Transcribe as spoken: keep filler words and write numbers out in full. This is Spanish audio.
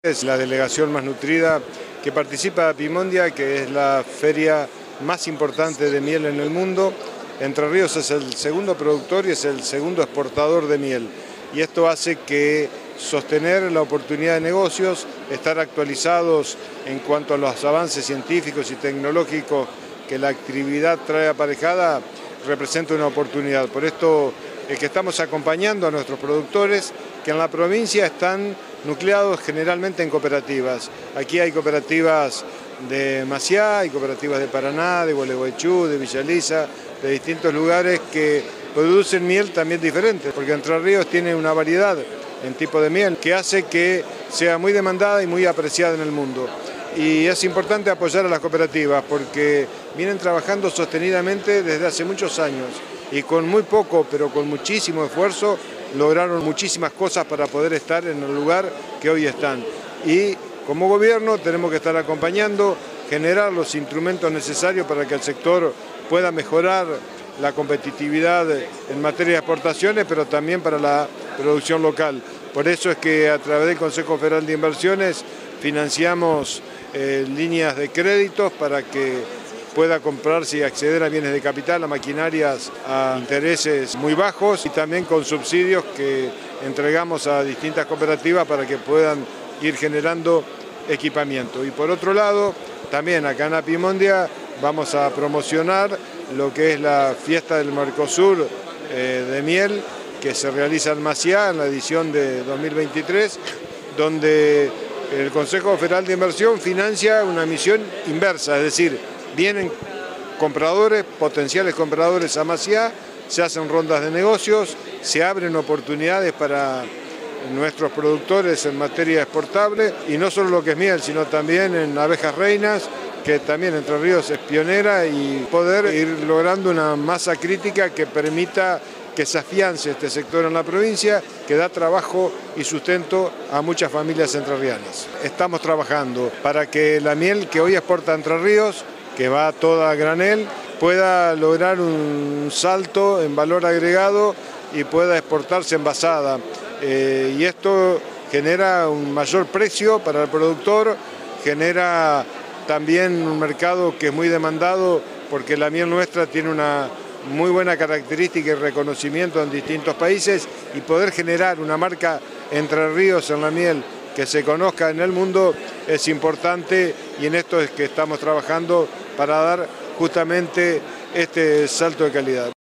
Es la delegación más nutrida que participa de Apimondia, que es la feria más importante de miel en el mundo. Entre Ríos es el segundo productor y es el segundo exportador de miel. Y esto hace que sostener la oportunidad de negocios, estar actualizados en cuanto a los avances científicos y tecnológicos que la actividad trae aparejada, representa una oportunidad. Por esto es que estamos acompañando a nuestros productores que en la provincia están nucleados generalmente en cooperativas. Aquí hay cooperativas de Maciá, hay cooperativas de Paraná, de Gualeguaychú, de Villa Elisa, de distintos lugares que producen miel también diferente, porque Entre Ríos tiene una variedad en tipo de miel que hace que sea muy demandada y muy apreciada en el mundo. Y es importante apoyar a las cooperativas porque vienen trabajando sostenidamente desde hace muchos años y con muy poco, pero con muchísimo esfuerzo, lograron muchísimas cosas para poder estar en el lugar que hoy están. Y como gobierno tenemos que estar acompañando, generar los instrumentos necesarios para que el sector pueda mejorar la competitividad en materia de exportaciones, pero también para la producción local. Por eso es que a través del Consejo Federal de Inversiones financiamos eh, líneas de créditos para que pueda comprarse y acceder a bienes de capital, a maquinarias a intereses muy bajos y también con subsidios que entregamos a distintas cooperativas para que puedan ir generando equipamiento. Y por otro lado, también acá en Apimondia vamos a promocionar lo que es la fiesta del Mercosur eh, de miel que se realiza en Maciá en la edición de dos mil veintitrés, donde el Consejo Federal de Inversión financia una misión inversa, es decir, vienen compradores, potenciales compradores a Maciá, se hacen rondas de negocios, se abren oportunidades para nuestros productores en materia exportable y no solo lo que es miel, sino también en abejas reinas, que también Entre Ríos es pionera, y poder ir logrando una masa crítica que permita que se afiance este sector en la provincia, que da trabajo y sustento a muchas familias entrerrianas. Estamos trabajando para que la miel que hoy exporta Entre Ríos, que va toda a granel, pueda lograr un salto en valor agregado y pueda exportarse envasada. Eh, y esto genera un mayor precio para el productor, genera también un mercado que es muy demandado porque la miel nuestra tiene una muy buena característica y reconocimiento en distintos países, y poder generar una marca Entre Ríos en la miel que se conozca en el mundo es importante, y en esto es que estamos trabajando para dar justamente este salto de calidad.